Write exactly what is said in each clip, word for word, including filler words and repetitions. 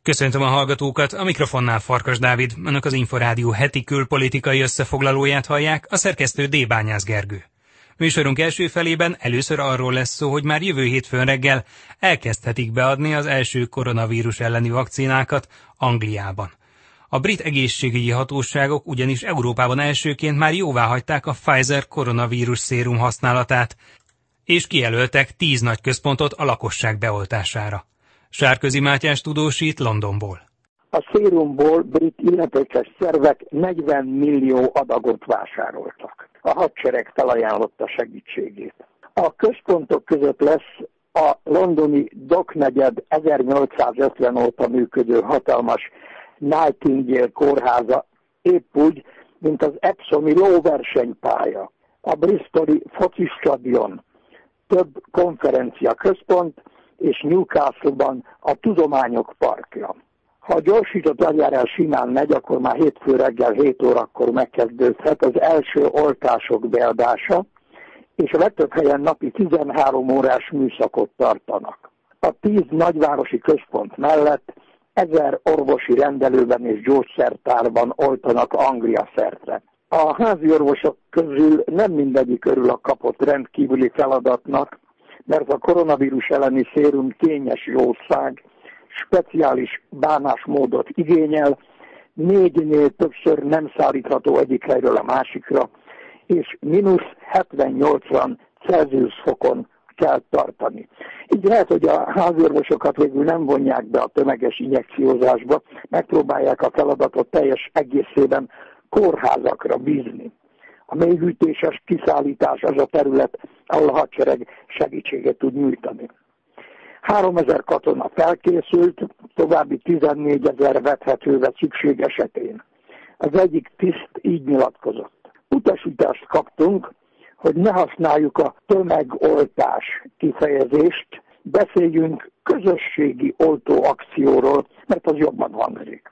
Köszöntöm a hallgatókat, a mikrofonnál Farkas Dávid, önök az Inforádió heti külpolitikai összefoglalóját hallják, a szerkesztő D. Bányász Gergő. Műsorunk első felében először arról lesz szó, hogy már jövő hétfőn reggel elkezdhetik beadni az első koronavírus elleni vakcinákat Angliában. A brit egészségügyi hatóságok ugyanis Európában elsőként már jóváhagyták a Pfizer koronavírus szérum használatát, és kijelöltek tíz nagy központot a lakosság beoltására. Sárközi Mátyás tudósít Londonból. A szérumból brit illetékes szervek negyven millió adagot vásároltak. A hadsereg felajánlotta segítségét. A központok között lesz a londoni Dock negyed ezernyolcszázötven óta működő hatalmas Nightingale kórháza, épp úgy, mint az epsomi lóversenypálya, a bristoli focistadion, több konferencia központ, és Newcastle-ban a Tudományok Parkja. Ha a gyorsított eljárás simán megy, akkor már hétfő reggel hét órakor megkezdődhet az első oltások beadása, és a legtöbb helyen napi tizenhárom órás műszakot tartanak. A tíz nagyvárosi központ mellett ezer orvosi rendelőben és gyógyszertárban oltanak Anglia szerte. A házi orvosok közül nem mindegyik örül a kapott rendkívüli feladatnak, mert a koronavírus elleni szérum kényes jószág, speciális bánásmódot igényel, négynél többször nem szállítható egyik helyről a másikra, és mínusz hetven-nyolcvan Celsius fokon kell tartani. Így lehet, hogy a háziorvosokat végül nem vonják be a tömeges injekciózásba, megpróbálják a feladatot teljes egészében kórházakra bízni. A mélyhűtéses kiszállítás az a terület, ahol a hadsereg segítséget tud nyújtani. háromezer katona felkészült, további tizennégyezer vethetővel szükség esetén. Az egyik tiszt így nyilatkozott. Utasítást kaptunk, hogy ne használjuk a tömegoltás kifejezést, beszéljünk közösségi oltóakcióról, mert az jobban hangzik.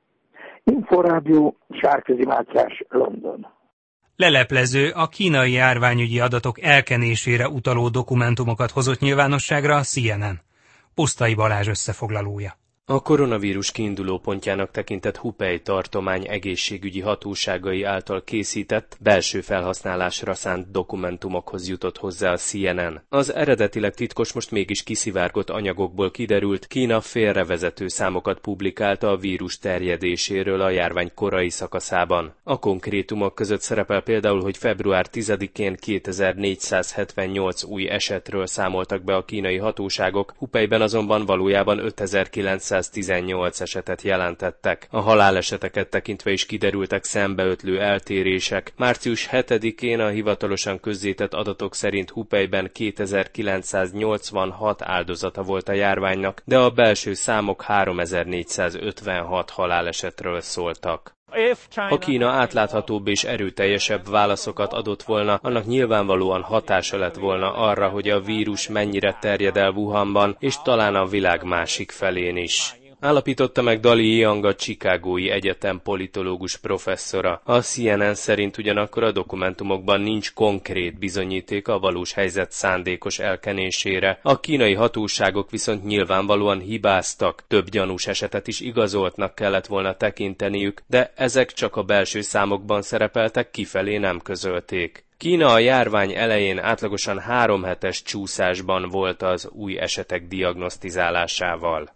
Inforádió, Sárközi Mátyás, London. Leleplező, a kínai járványügyi adatok elkenésére utaló dokumentumokat hozott nyilvánosságra a C N N. Pusztai Balázs összefoglalója. A koronavírus kiinduló pontjának tekintett Hubei tartomány egészségügyi hatóságai által készített, belső felhasználásra szánt dokumentumokhoz jutott hozzá a C N N. Az eredetileg titkos, most mégis kiszivárgott anyagokból kiderült, Kína félrevezető számokat publikálta a vírus terjedéséről a járvány korai szakaszában. A konkrétumok között szerepel például, hogy február tizedikén kétezer-négyszázhetvennyolc új esetről számoltak be a kínai hatóságok, Hubeiben azonban valójában ötezer-kilencszáztizennyolc esetet jelentettek. A haláleseteket tekintve is kiderültek szembeötlő eltérések. március hetedikén a hivatalosan közzétett adatok szerint Hubeiben kétezer-kilencszáznyolcvanhat áldozata volt a járványnak, de a belső számok háromezer-négyszázötvenhat halálesetről szóltak. Ha Kína átláthatóbb és erőteljesebb válaszokat adott volna, annak nyilvánvalóan hatása lett volna arra, hogy a vírus mennyire terjed el Wuhanban, és talán a világ másik felén is. Állapította meg Dali Yang, a Chicagói Egyetem politológus professzora. A C N N szerint ugyanakkor a dokumentumokban nincs konkrét bizonyíték a valós helyzet szándékos elkenésére. A kínai hatóságok viszont nyilvánvalóan hibáztak, több gyanús esetet is igazoltnak kellett volna tekinteniük, de ezek csak a belső számokban szerepeltek, kifelé nem közölték. Kína a járvány elején átlagosan három hetes csúszásban volt az új esetek diagnosztizálásával.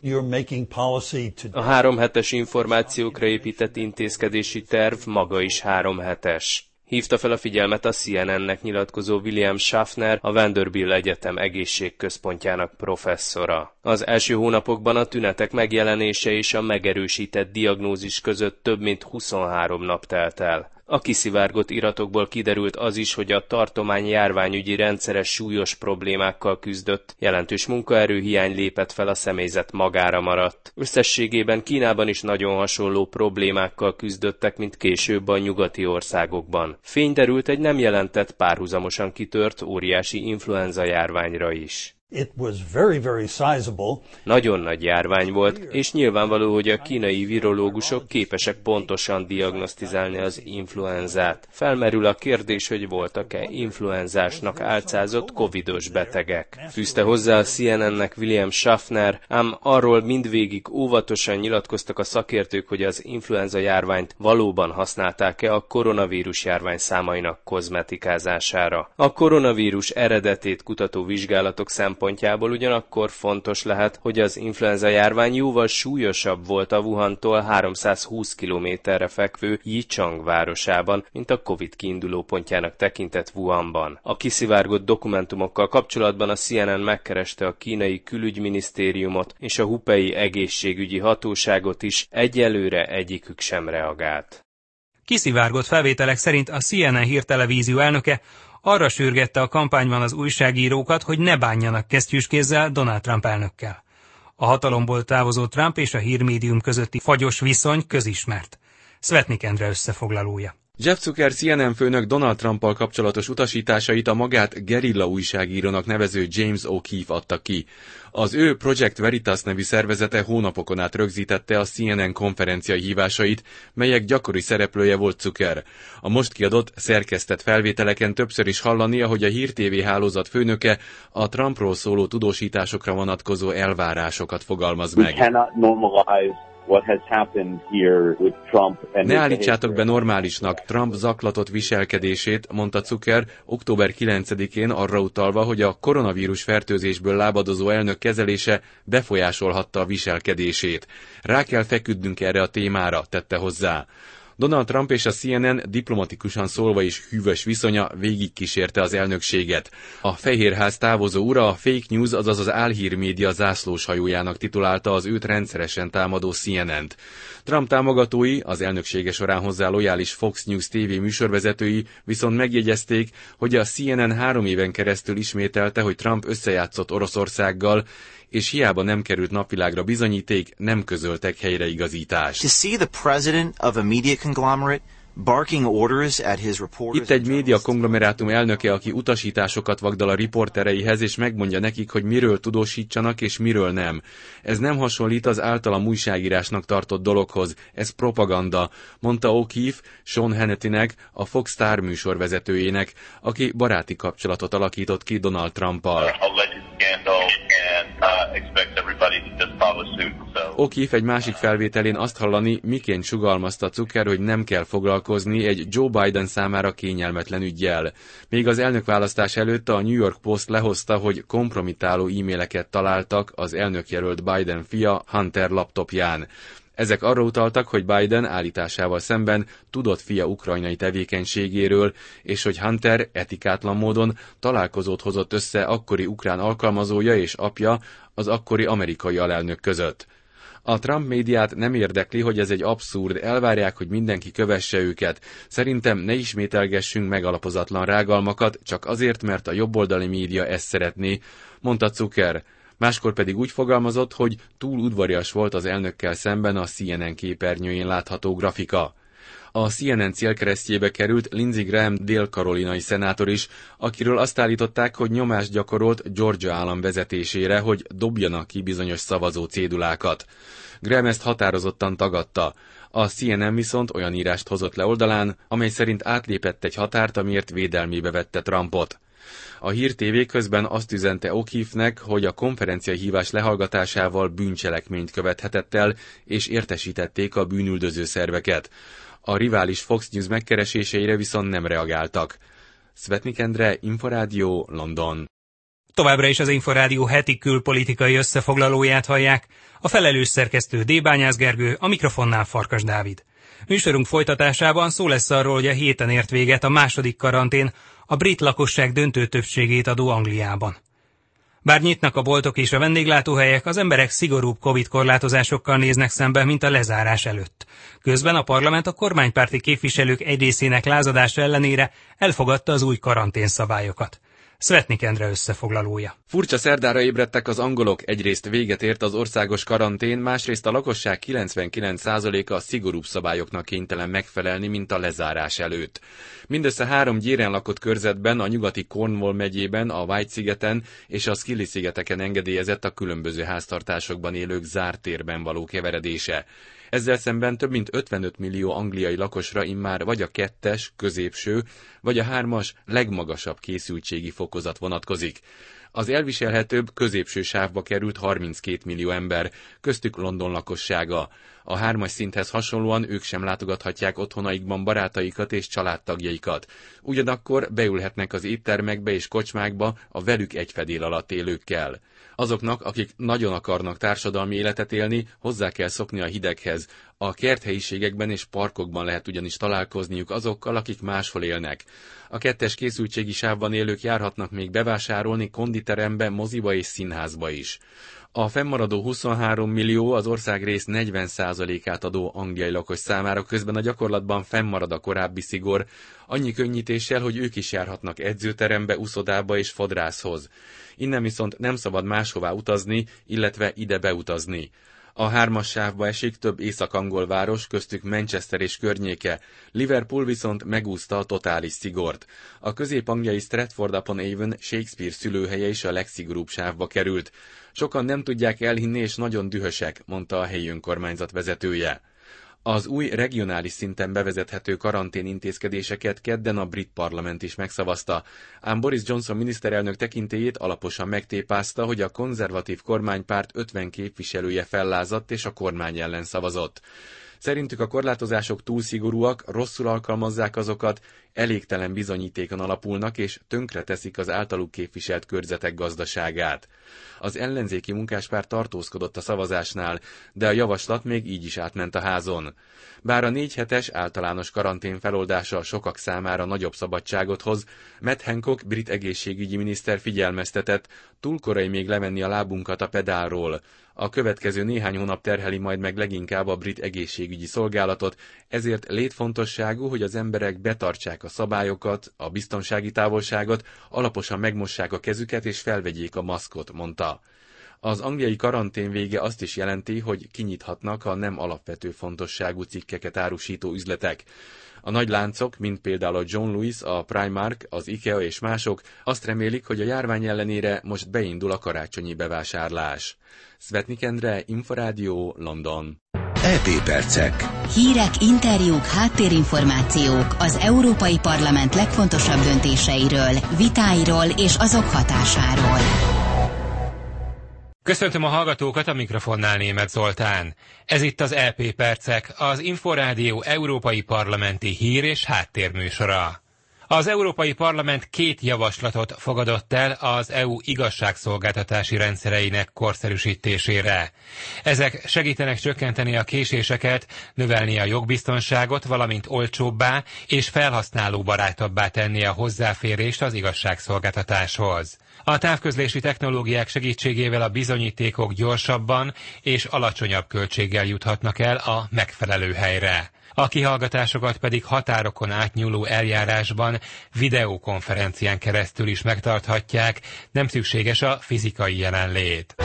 A három hetes információkra épített intézkedési terv maga is három hetes. Hívta fel a figyelmet a C N N-nek nyilatkozó William Schaffner, a Vanderbilt Egyetem egészségközpontjának professzora. Az első hónapokban a tünetek megjelenése és a megerősített diagnózis között több mint huszonhárom nap telt el. A kiszivárgott iratokból kiderült az is, hogy a tartomány járványügyi rendszeres súlyos problémákkal küzdött, jelentős munkaerőhiány lépett fel, a személyzet magára maradt. Összességében Kínában is nagyon hasonló problémákkal küzdöttek, mint később a nyugati országokban. Fény derült egy nem jelentett, párhuzamosan kitört óriási influenza járványra is. It was very, very sizable. Nagyon nagy járvány volt, és nyilvánvaló, hogy a kínai virológusok képesek pontosan diagnosztizálni az influenzát. Felmerül a kérdés, hogy voltak-e influenzásnak álcázott covidos betegek. Fűzte hozzá a C N N-nek William Schaffner, ám arról mindvégig óvatosan nyilatkoztak a szakértők, hogy az influenza járványt valóban használták-e a koronavírus járvány számainak kozmetikázására. A koronavírus eredetét kutató vizsgálatok szempontjából ugyanakkor fontos lehet, hogy az influenza járvány jóval súlyosabb volt a Wuhantól háromszázhúsz kilométerre fekvő Yichang városában, mint a Covid kiinduló pontjának tekintett Wuhanban. A kiszivárgott dokumentumokkal kapcsolatban a C N N megkereste a kínai külügyminisztériumot és a hubei egészségügyi hatóságot is, egyelőre egyikük sem reagált. Kiszivárgott felvételek szerint a C N N hírtelevízió elnöke arra sürgette a kampányban az újságírókat, hogy ne bánjanak kesztyűskézzel Donald Trump elnökkel. A hatalomból távozó Trump és a hírmédium közötti fagyos viszony közismert. Szvetnik Endre összefoglalója. Jeff Zucker C N N főnök Donald Trumpal kapcsolatos utasításait a magát gerilla újságírónak nevező James O'Keefe adta ki. Az ő Project Veritas nevű szervezete hónapokon át rögzítette a C N N konferenciai hívásait, melyek gyakori szereplője volt Zucker. A most kiadott, szerkesztett felvételeken többször is hallani, ahogy a Hír T V hálózat főnöke a Trumpról szóló tudósításokra vonatkozó elvárásokat fogalmaz meg. What has happened here with Trump and ne állítsátok be normálisnak Trump zaklatott viselkedését, mondta Zucker október kilencedikén arra utalva, hogy a koronavírus fertőzésből lábadozó elnök kezelése befolyásolhatta a viselkedését. Rá kell feküdnünk erre a témára, tette hozzá. Donald Trump és a C N N diplomatikusan szólva is hűvös viszonya végigkísérte az elnökséget. A Fehérház távozó ura a fake news, azaz az álhírmédia zászlóshajójának titulálta az őt rendszeresen támadó C N N-t. Trump támogatói, az elnöksége során hozzá lojális Fox News T V műsorvezetői viszont megjegyezték, hogy a C N N három éven keresztül ismételte, hogy Trump összejátszott Oroszországgal, és hiába nem került napvilágra bizonyíték, nem közöltek helyreigazítást. To see the president of a media conglomerate barking orders at his reporters. Itt egy média konglomerátum elnöke, aki utasításokat vagdal a riportereihez, és megmondja nekik, hogy miről tudósítsanak és miről nem. Ez nem hasonlít az általam újságírásnak tartott dologhoz, ez propaganda, mondta O'Keefe Sean Hannitynek, a Fox Star műsorvezetőjének, aki baráti kapcsolatot alakított ki Donald Trumpal. O'Keefe egy másik felvételén azt hallani, miként sugalmazta Zucker, hogy nem kell foglalkozni egy Joe Biden számára kényelmetlen üggyel. Még az elnökválasztás előtt a New York Post lehozta, hogy kompromittáló e-maileket találtak az elnökjelölt Biden fia Hunter laptopján. Ezek arra utaltak, hogy Biden állításával szemben tudott fia ukrajnai tevékenységéről, és hogy Hunter etikátlan módon találkozót hozott össze akkori ukrán alkalmazója és apja az akkori amerikai alelnök között. A Trump médiát nem érdekli, hogy ez egy abszurd, elvárják, hogy mindenki kövesse őket. Szerintem ne ismételgessünk megalapozatlan rágalmakat, csak azért, mert a jobboldali média ezt szeretné, mondta Zucker. Máskor pedig úgy fogalmazott, hogy túl udvarias volt az elnökkel szemben a C N N képernyőjén látható grafika. A C N N célkeresztjébe került Lindsey Graham dél-karolinai szenátor is, akiről azt állították, hogy nyomást gyakorolt Georgia állam vezetésére, hogy dobjanak ki bizonyos szavazó cédulákat. Graham ezt határozottan tagadta. A C N N viszont olyan írást hozott le oldalán, amely szerint átlépett egy határt, amiért védelmébe vette Trumpot. A Hír T V közben azt üzente O'Keefe-nek, hogy a konferenciahívás lehallgatásával bűncselekményt követhetett el, és értesítették a bűnüldöző szerveket. A rivális Fox News megkereséseire viszont nem reagáltak. Szvetnik Endre, Inforádió, London. Továbbra is az Inforádió heti külpolitikai összefoglalóját hallják. A felelős szerkesztő Débányász Gergő, a mikrofonnál Farkas Dávid. Műsorunk folytatásában szó lesz arról, hogy a héten ért véget a második karantén a brit lakosság döntő többségét adó Angliában. Bár nyitnak a boltok és a vendéglátóhelyek, az emberek szigorúbb Covid korlátozásokkal néznek szembe, mint a lezárás előtt. Közben a parlament a kormánypárti képviselők egy részének lázadása ellenére elfogadta az új karanténszabályokat. Szvetnik Endre összefoglalója. Furcsa szerdára ébredtek az angolok, egyrészt véget ért az országos karantén, másrészt a lakosság kilencvenkilenc százaléka szigorúbb szabályoknak kénytelen megfelelni, mint a lezárás előtt. Mindössze három gyéren lakott körzetben, a nyugati Cornwall megyében, a White-szigeten és a Scilly-szigeteken engedélyezett a különböző háztartásokban élők zárt térben való keveredése. Ezzel szemben több mint ötvenöt millió angliai lakosra immár vagy a kettes, középső, vagy a hármas, legmagasabb készültségi fokozat vonatkozik. Az elviselhetőbb középső sávba került harminckét millió ember, köztük London lakossága. A hármas szinthez hasonlóan ők sem látogathatják otthonaikban barátaikat és családtagjaikat. Ugyanakkor beülhetnek az éttermekbe és kocsmákba a velük egy fedél alatt élőkkel. Azoknak, akik nagyon akarnak társadalmi életet élni, hozzá kell szokni a hideghez. A kerthelyiségekben és parkokban lehet ugyanis találkozniuk azokkal, akik máshol élnek. A kettes készültségi sávban élők járhatnak még bevásárolni konditerembe, moziba és színházba is. A fennmaradó huszonhárom millió az országrész negyven százalékát adó angliai lakos számára, közben a gyakorlatban fennmarad a korábbi szigor, annyi könnyítéssel, hogy ők is járhatnak edzőterembe, uszodába és fodrászhoz. Innen viszont nem szabad máshová utazni, illetve ide beutazni. A hármas sávba esik több észak-angol város, köztük Manchester és környéke. Liverpool viszont megúszta a totális szigort. A közép-angliai Stratford-upon-Avon Shakespeare szülőhelye is a legszigorúbb sávba került. Sokan nem tudják elhinni és nagyon dühösek, mondta a helyi önkormányzat vezetője. Az új regionális szinten bevezethető karantén intézkedéseket kedden a brit parlament is megszavazta, ám Boris Johnson miniszterelnök tekintélyét alaposan megtépázta, hogy a konzervatív kormánypárt ötven képviselője fellázadt és a kormány ellen szavazott. Szerintük a korlátozások túl szigorúak, rosszul alkalmazzák azokat, elégtelen bizonyítékon alapulnak és tönkreteszik az általuk képviselt körzetek gazdaságát. Az ellenzéki munkáspárt tartózkodott a szavazásnál, de a javaslat még így is átment a házon. Bár a négy hetes általános karantén feloldása sokak számára nagyobb szabadságot hoz, Matt Hancock brit egészségügyi miniszter figyelmeztetett, túl korai még levenni a lábunkat a pedálról. A következő néhány hónap terheli majd meg leginkább a brit egészségügyi szolgálatot, ezért létfontosságú, hogy az emberek betartsák a szabályokat, a biztonsági távolságot, alaposan megmossák a kezüket és felvegyék a maszkot, mondta. Az angliai karantén vége azt is jelenti, hogy kinyithatnak a nem alapvető fontosságú cikkeket árusító üzletek. A nagy láncok, mint például a John Lewis, a Primark, az IKEA és mások azt remélik, hogy a járvány ellenére most beindul a karácsonyi bevásárlás. Szvetnik Endre, Inforádió, London. é pé percek. Hírek, interjúk, háttérinformációk az Európai Parlament legfontosabb döntéseiről, vitáiról és azok hatásáról. Köszöntöm a hallgatókat, a mikrofonnál Németh Zoltán. Ez itt az é pé Percek, az Inforádió európai parlamenti hír- és háttérműsora. Az Európai Parlament két javaslatot fogadott el az é u igazságszolgáltatási rendszereinek korszerűsítésére. Ezek segítenek csökkenteni a késéseket, növelni a jogbiztonságot, valamint olcsóbbá és felhasználóbarátabbá tenni a hozzáférést az igazságszolgáltatáshoz. A távközlési technológiák segítségével a bizonyítékok gyorsabban és alacsonyabb költséggel juthatnak el a megfelelő helyre. A kihallgatásokat pedig határokon átnyúló eljárásban videokonferencián keresztül is megtarthatják, nem szükséges a fizikai jelenlét.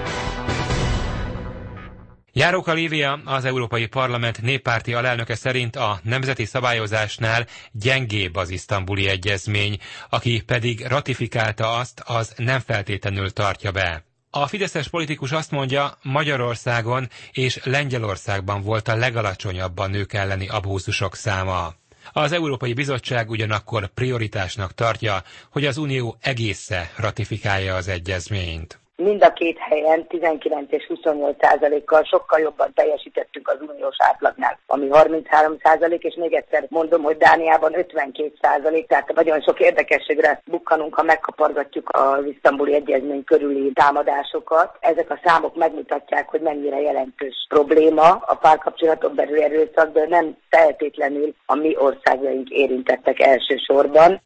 Járóka Lívia, az Európai Parlament néppárti alelnöke szerint a nemzeti szabályozásnál gyengébb az isztambuli egyezmény, aki pedig ratifikálta azt, az nem feltétlenül tartja be. A fideszes politikus azt mondja, Magyarországon és Lengyelországban volt a legalacsonyabb a nők elleni abúzusok száma. Az Európai Bizottság ugyanakkor prioritásnak tartja, hogy az Unió egésze ratifikálja az egyezményt. Mind a két helyen tizenkilenc és huszonnyolc százalékkal sokkal jobban teljesítettünk az uniós átlagnál, ami harminchárom százalék, és még egyszer mondom, hogy Dániában ötvenkét százalék, tehát nagyon sok érdekességre bukkanunk, ha megkapargatjuk az isztambuli egyezmény körüli támadásokat. Ezek a számok megmutatják, hogy mennyire jelentős probléma a párkapcsolatok belül erőszak, de nem feltétlenül a mi országaink érintettek elsősorban.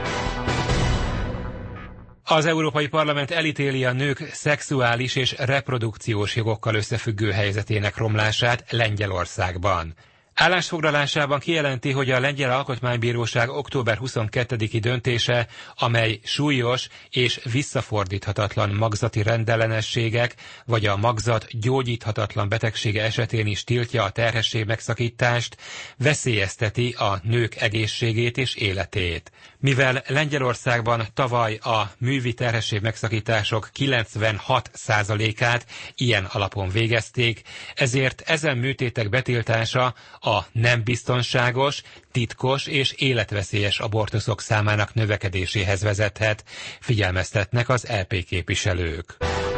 Az Európai Parlament elítéli a nők szexuális és reprodukciós jogokkal összefüggő helyzetének romlását Lengyelországban. Állásfoglalásában kijelenti, hogy a Lengyel Alkotmánybíróság október huszonkettediki döntése, amely súlyos és visszafordíthatatlan magzati rendellenességek vagy a magzat gyógyíthatatlan betegsége esetén is tiltja a terhesség megszakítást, veszélyezteti a nők egészségét és életét. Mivel Lengyelországban tavaly a művi terhesség megszakítások kilencvenhat százalékát ilyen alapon végezték, ezért ezen műtétek betiltása a nem biztonságos, titkos és életveszélyes abortuszok számának növekedéséhez vezethet, figyelmeztetnek az é pé képviselők.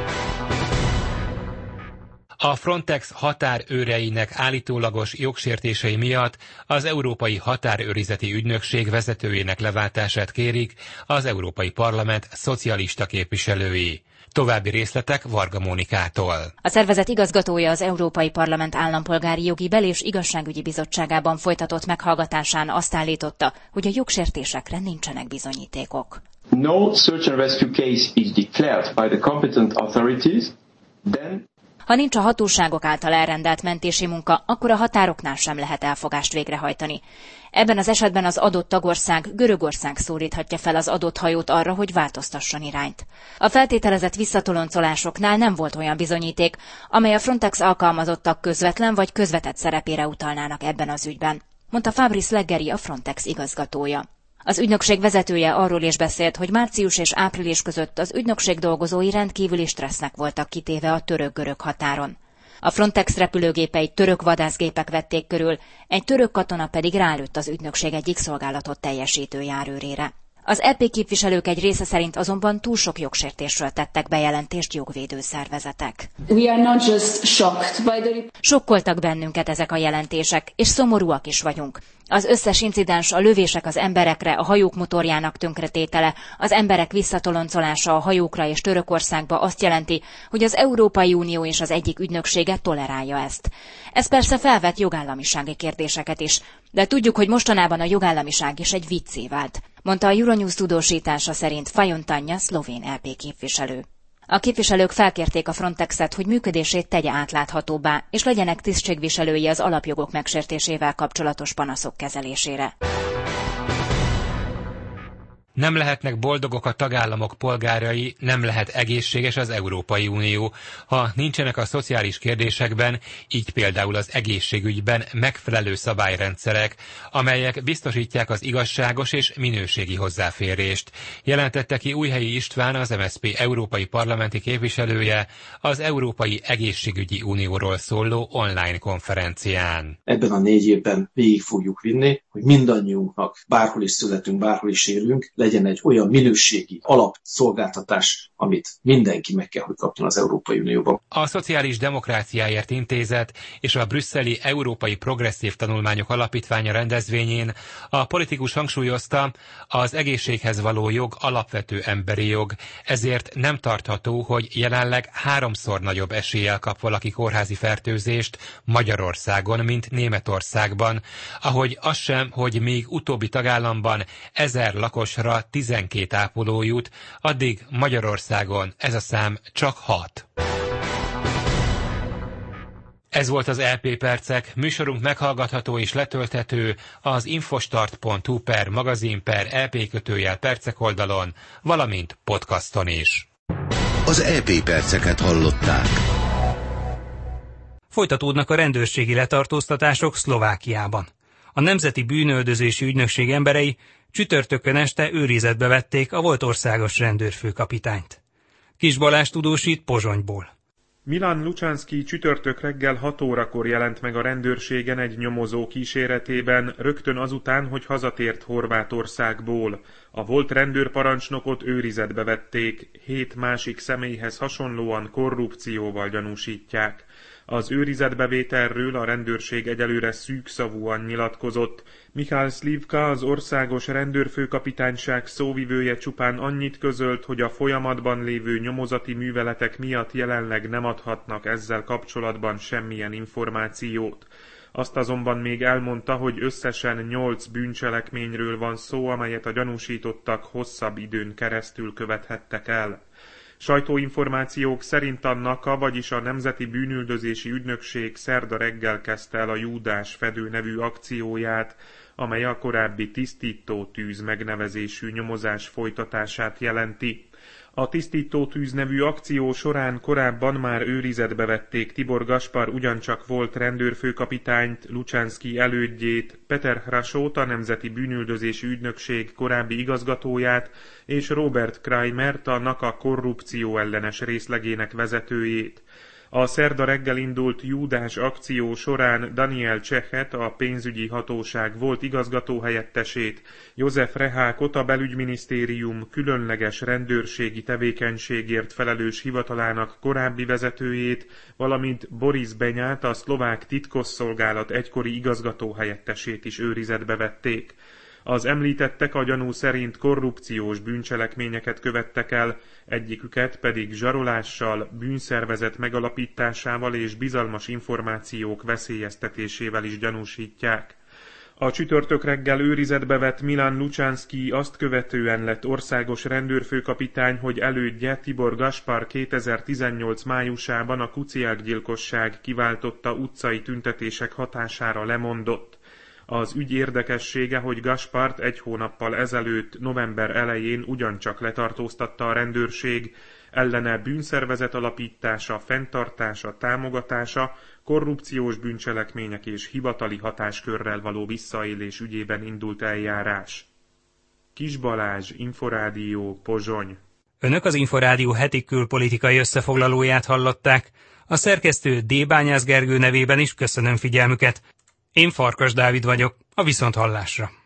A Frontex határőreinek állítólagos jogsértései miatt az Európai Határőrizeti Ügynökség vezetőjének leváltását kérik az Európai Parlament szocialista képviselői. További részletek Varga Mónikától. A szervezet igazgatója az Európai Parlament Állampolgári Jogi Bel- és Igazságügyi Bizottságában folytatott meghallgatásán azt állította, hogy a jogsértésekre nincsenek bizonyítékok. No search and rescue case is declared by the competent authorities, then Ha nincs a hatóságok által elrendelt mentési munka, akkor a határoknál sem lehet elfogást végrehajtani. Ebben az esetben az adott tagország, Görögország szólíthatja fel az adott hajót arra, hogy változtasson irányt. A feltételezett visszatoloncolásoknál nem volt olyan bizonyíték, amely a Frontex alkalmazottak közvetlen vagy közvetett szerepére utalnának ebben az ügyben, mondta Fabrice Leggeri, a Frontex igazgatója. Az ügynökség vezetője arról is beszélt, hogy március és április között az ügynökség dolgozói rendkívüli stressznek voltak kitéve a török-görög határon. A Frontex repülőgépeit török vadászgépek vették körül, egy török katona pedig rálőtt az ügynökség egyik szolgálatot teljesítő járőrére. Az é pé képviselők egy része szerint azonban túl sok jogsértésről tettek bejelentést jogvédő szervezetek. We are not just shocked by the... Sokkoltak bennünket ezek a jelentések, és szomorúak is vagyunk. Az összes incidens, a lövések az emberekre, a hajók motorjának tönkretétele, az emberek visszatoloncolása a hajókra és Törökországba azt jelenti, hogy az Európai Unió és az egyik ügynöksége tolerálja ezt. Ez persze felvet jogállamisági kérdéseket is, de tudjuk, hogy mostanában a jogállamiság is egy viccé vált, mondta a Euronews tudósítása szerint Fajon Tanja, szlovén é pé képviselő. A képviselők felkérték a Frontexet, hogy működését tegye átláthatóbbá, és legyenek tisztségviselői az alapjogok megsértésével kapcsolatos panaszok kezelésére. Nem lehetnek boldogok a tagállamok polgárai, nem lehet egészséges az Európai Unió, ha nincsenek a szociális kérdésekben, így például az egészségügyben megfelelő szabályrendszerek, amelyek biztosítják az igazságos és minőségi hozzáférést, jelentette ki Újhelyi István, az em es zé pé európai parlamenti képviselője az Európai Egészségügyi Unióról szóló online konferencián. Ebben a négy évben végig fogjuk vinni, hogy mindannyiunknak, bárhol is születünk, bárhol is élünk, legyen egy olyan minőségi alapszolgáltatás, amit mindenki meg kell, hogy kapjon az Európai Unióban. A Szociális Demokráciáért Intézet és a brüsszeli Európai Progresszív Tanulmányok Alapítványa rendezvényén a politikus hangsúlyozta, az egészséghez való jog alapvető emberi jog, ezért nem tartható, hogy jelenleg háromszor nagyobb eséllyel kap valaki kórházi fertőzést Magyarországon, mint Németországban, ahogy az sem, hogy még utóbbi tagállamban ezer lakosra tizenkét ápoló jut, addig Magyarországon ez a szám csak hat. Ez volt az é pé Percek, műsorunk meghallgatható és letölthető az infostart pont hu per magazin per é pé kötőjel percek oldalon, valamint podcaston is. Az é pé Perceket hallották. Folytatódnak a rendőrségi letartóztatások Szlovákiában. A Nemzeti Bűnöldözési Ügynökség emberei csütörtökön este őrizetbe vették a volt országos rendőrfőkapitányt. Kis Balázs tudósít Pozsonyból. Milan Lučanský csütörtök reggel hat órakor jelent meg a rendőrségen egy nyomozó kíséretében, rögtön azután, hogy hazatért Horvátországból. A volt rendőrparancsnokot őrizetbe vették, hét másik személyhez hasonlóan korrupcióval gyanúsítják. Az őrizetbevételről a rendőrség egyelőre szűkszavúan nyilatkozott. Michal Slivka, az országos rendőrfőkapitányság szóvivője csupán annyit közölt, hogy a folyamatban lévő nyomozati műveletek miatt jelenleg nem adhatnak ezzel kapcsolatban semmilyen információt. Azt azonban még elmondta, hogy összesen nyolc bűncselekményről van szó, amelyet a gyanúsítottak hosszabb időn keresztül követhettek el. Sajtóinformációk szerint a NAKA, vagyis a Nemzeti Bűnüldözési Ügynökség szerda reggel kezdte el a Júdás fedő nevű akcióját, amely a korábbi tisztító tűz megnevezésű nyomozás folytatását jelenti. A tisztító tűz nevű akció során korábban már őrizetbe vették Tibor Gaspar ugyancsak volt rendőrfőkapitányt, Lucsánszky elődjét, Peter Hrasót, a Nemzeti Bűnüldözési Ügynökség korábbi igazgatóját, és Robert Kraimert, a NAKA korrupció ellenes részlegének vezetőjét. A szerda reggel indult Júdás akció során Daniel Csehet, a pénzügyi hatóság volt igazgatóhelyettesét, József Rehákot, a belügyminisztérium különleges rendőrségi tevékenységért felelős hivatalának korábbi vezetőjét, valamint Boris Benyát, a szlovák titkosszolgálat egykori igazgatóhelyettesét is őrizetbe vették. Az említettek a gyanú szerint korrupciós bűncselekményeket követtek el, egyiküket pedig zsarolással, bűnszervezet megalapításával és bizalmas információk veszélyeztetésével is gyanúsítják. A csütörtök reggel őrizetbe vett Milan Lucsánszky azt követően lett országos rendőrfőkapitány, hogy elődje Tibor Gaspar kétezer-tizennyolc májusában a Kuciak gyilkosság kiváltotta utcai tüntetések hatására lemondott. Az ügy érdekessége, hogy Gaspart egy hónappal ezelőtt, november elején ugyancsak letartóztatta a rendőrség, ellene bűnszervezet alapítása, fenntartása, támogatása, korrupciós bűncselekmények és hivatali hatáskörrel való visszaélés ügyében indult eljárás. Kis Balázs, Inforádió, Pozsony. Önök az Inforádió heti külpolitikai összefoglalóját hallották. A szerkesztő D. Bányász Gergő nevében is köszönöm figyelmüket. Én Farkas Dávid vagyok, a viszonthallásra.